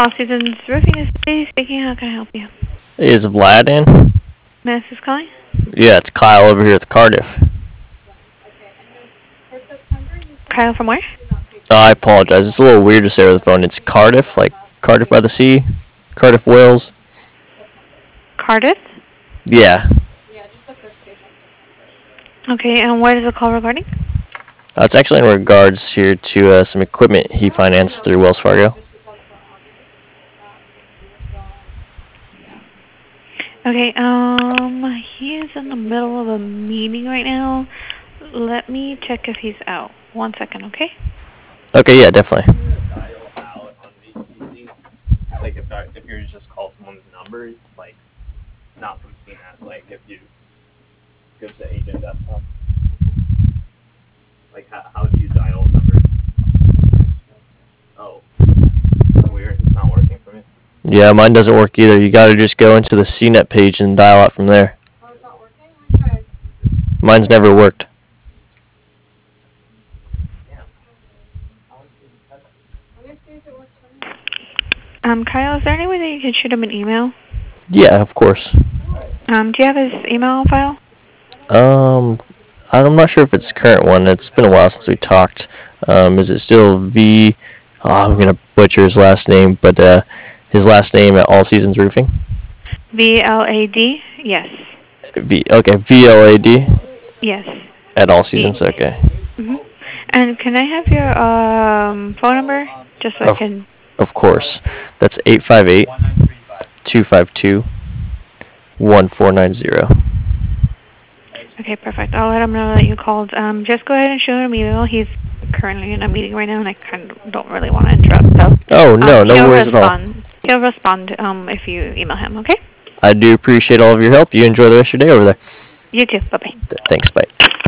All Seasons Roofing is Steve speaking. How can I help you? Is Vlad in? Miss is calling? Yeah, it's Kyle over here at the Cardiff. Kyle from where? Oh, I apologize. It's a little weird to say over the phone. It's Cardiff, like Cardiff by the Sea, Cardiff, Wales. Cardiff? Yeah. Okay, and what is the call regarding? It's actually in regards here to some equipment he financed through Wells Fargo. Okay, he is in the middle of a meeting right now. Let me check if he's out. 1 second, okay? Okay, yeah, definitely. Like if you just call someone's number, like not from CNET, like if you go to agent desktop, like how do you dial numbers? Oh, weird, it's not working for me. Yeah, mine doesn't work either. You gotta just go into the CNET page and dial out from there. Oh, it's not working? Okay. Mine's never worked. Let me see if it works for me. Kyle, is there any way that you can shoot him an email? Yeah, of course. Do you have his email file? I'm not sure if it's the current one. It's been a while since we talked. Is it still V? Oh, I'm gonna butcher his last name, but his last name at All Seasons Roofing. VLAD? Yes. VLAD Yes. at All Seasons. Okay. And can I have your phone number just so I can? Of course. That's 858-252-1490. Okay, perfect. I'll let him know that you called. Just go ahead and shoot him an email. He's currently in a meeting right now, and I kind of don't really want to interrupt. So. Oh no, no worries at all. He'll respond if you email him. Okay. I do appreciate all of your help. You enjoy the rest of your day over there. You too. Bye bye. Thanks. Bye.